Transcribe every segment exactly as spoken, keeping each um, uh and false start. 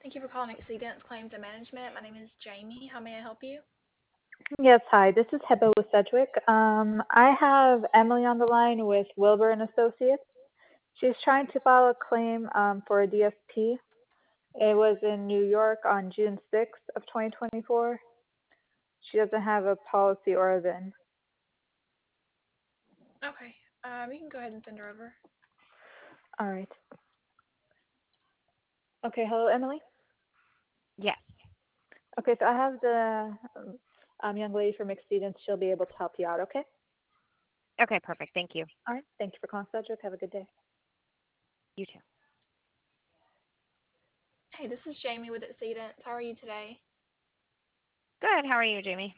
Thank you for calling Exceedance Claims and Management. My name is Jamie. How may I help you? Yes, hi. This is Heba with Sedgwick. Um, I have Emily on the line with Wilbur and Associates. She's trying to file a claim um, for a D S P. It was in New York on June sixth of twenty twenty-four. She doesn't have a policy or a V I N. Okay, um, you can go ahead and send her over. All right. Okay, hello, Emily. Yes. Okay, so I have the um, um, young lady from Exceedance. She'll be able to help you out, okay? Okay, perfect. Thank you. All right. Thank you for calling Sedgwick. Have a good day. You too. Hey, this is Jamie with Exceedance. How are you today? Good. How are you, Jamie?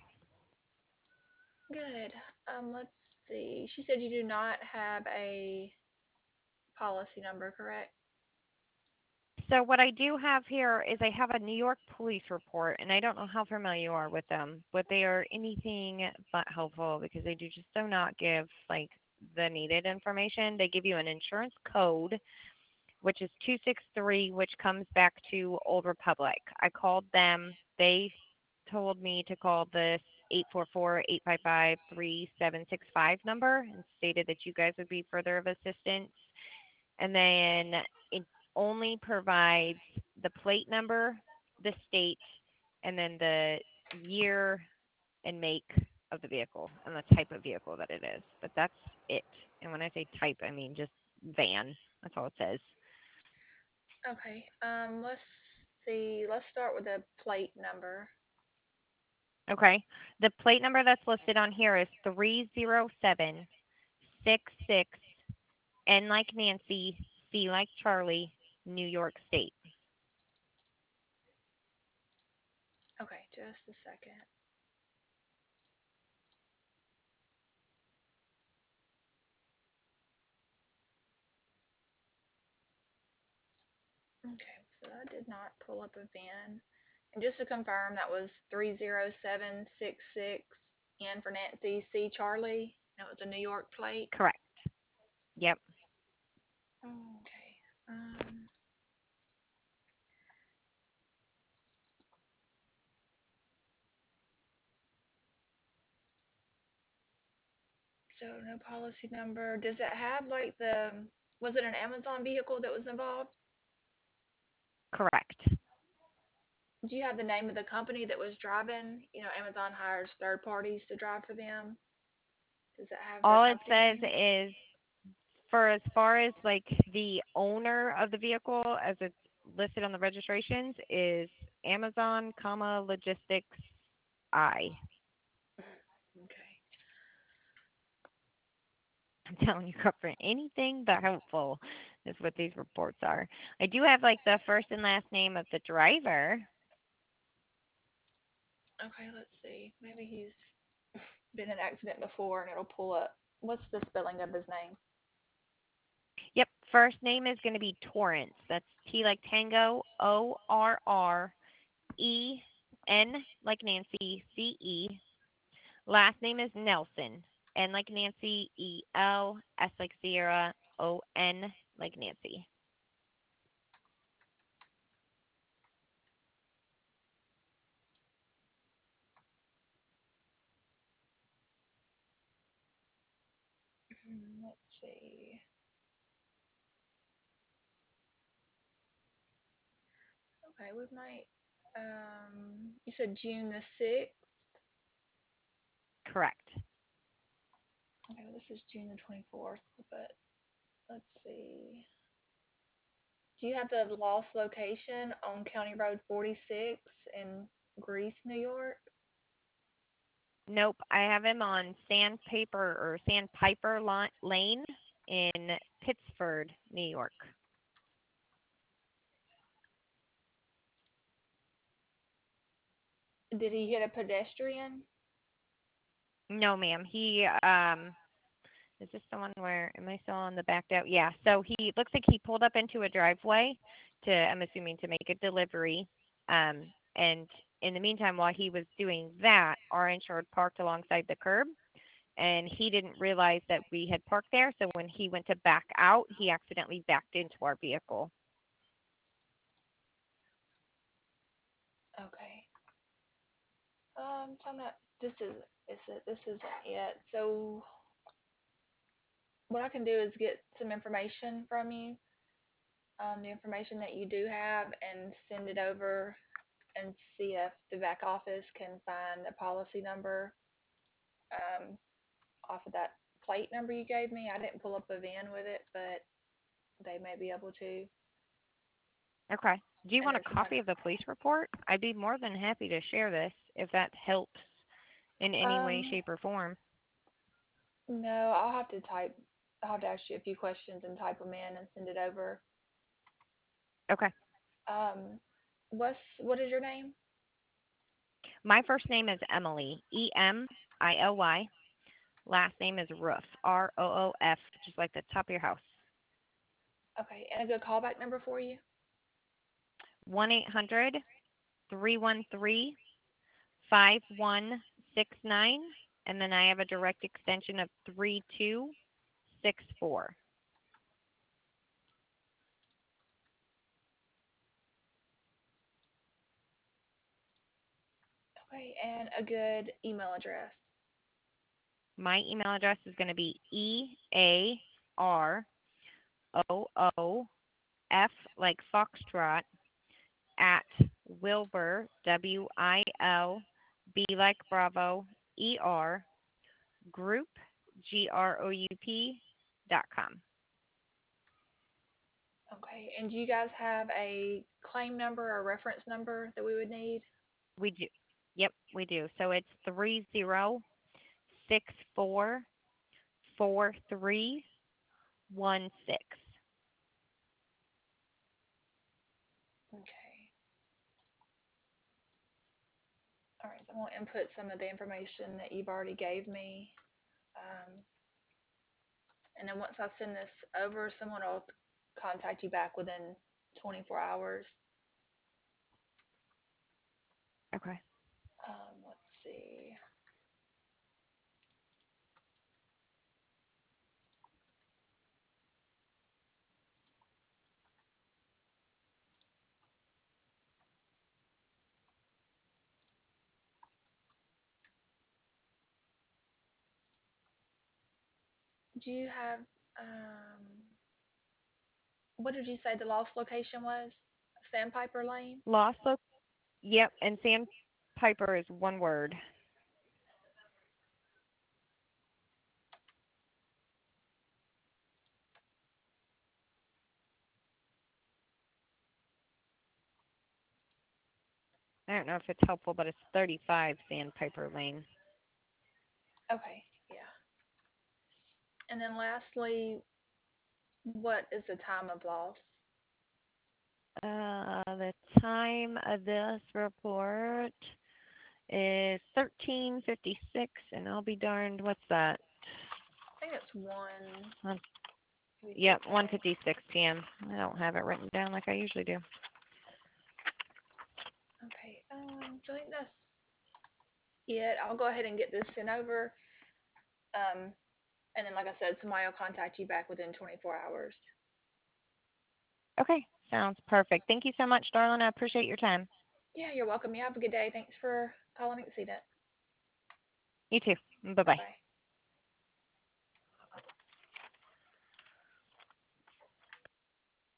Good. Um, let's see. She said you do not have a policy number, correct? So what I do have here is I have a New York police report, and I don't know how familiar you are with them, but they are anything but helpful because they do just do not give like the needed information. They give you an insurance code, which is two six three, which comes back to Old Republic. I called them. They told me to call this eight four four, eight five five, three seven six five number and stated that you guys would be further of assistance. And then it only provides the plate number, the state, and then the year and make of the vehicle and the type of vehicle that it is. But that's it. And when I say type, I mean just van. That's all it says. Okay. Um, let's see. Let's start with the plate number. Okay. The plate number that's listed on here is three zero seven six six N like Nancy, C like Charlie, New York State. Okay, just a second. Okay, so I did not pull up a V I N. And just to confirm, that was three zero seven six six N for Nancy, C Charlie. That was a New York plate. Correct. Yep. Okay. Um, so no policy number. Does it have like the, was it an Amazon vehicle that was involved? Correct. Do you have the name of the company that was driving? You know, Amazon hires third parties to drive for them. Does it have the All it company says name? is for as far as like the owner of the vehicle as it's listed on the registrations is Amazon, comma Logistics I. Okay. I'm telling you, for anything but helpful is what these reports are. I do have like the first and last name of the driver. Okay, let's see. Maybe he's been in an accident before and it'll pull up. What's the spelling of his name? Yep, first name is going to be Torrance. That's T like Tango, O R R E N like Nancy, C E. Last name is Nelson, N like Nancy, E L, S like Sierra, O N like Nancy. Hmm, let's see. Okay, we might. Um, you said June the sixth. Correct. Okay, well, this is June the twenty-fourth, but let's see. Do you have the lost location on County Road forty-six in Greece, New York? Nope, I have him on Sandpaper or Sandpiper Lane in Pittsford, New York. Did he hit a pedestrian? No, ma'am. He um is this the one where am I still on the backed out? Yeah. So he looks like he pulled up into a driveway to I'm assuming to make a delivery. Um and in the meantime while he was doing that, our insured parked alongside the curb and he didn't realize that we had parked there. So when he went to back out, he accidentally backed into our vehicle. Okay. Um, so I'm not. This is is it. This isn't it. So what I can do is get some information from you, um, the information that you do have, and send it over and see if the back office can find a policy number um, off of that plate number you gave me. I didn't pull up a V I N with it, but they may be able to. Okay. Do you And want then a somebody. copy of the police report? I'd be more than happy to share this if that helps in any way, Um, shape, or form. no, I'll have to type. I'll have to ask you a few questions and type them in and send it over. Okay. Um, what's what is your name? My first name is Emily, E M I L Y. Last name is Roof, R O O F, just like the top of your house. Okay, and a good callback number for you. one eight hundred three one three five one six nine, and then I have a direct extension of three two six four. Okay, and a good email address. My email address is going to be E A R O O F, like Foxtrot, at Wilbur, W I L B like Bravo, E R, group, G R O U P, dot com. Okay, and do you guys have a claim number or reference number that we would need? We do. Yep, we do. So it's three zero six four four three one six. Okay. All right, so I'm going to input some of the information that you've already gave me. Um, and then once I send this over, someone will contact you back within twenty-four hours. Okay. Um, let's see. Do you have, um, what did you say the lost location was? Sandpiper Lane? Lost look. Yep, and Sandpiper is one word. I don't know if it's helpful, but it's thirty-five Sandpiper Lane. Okay, yeah. And then lastly, what is the time of loss? Uh, the time of this report is thirteen fifty-six, and I'll be darned, what's that? I think it's one. One, Maybe yep, six a m. one fifty-six p m I don't have it written down like I usually do. Okay, um, so I think that's it. I'll go ahead and get this sent over. Um, and then, like I said, somebody will contact you back within twenty-four hours. Okay, sounds perfect. Thank you so much, darling. I appreciate your time. Yeah, you're welcome. You have a good day. Thanks for calling Exceedent. You too. Bye Bye-bye. bye.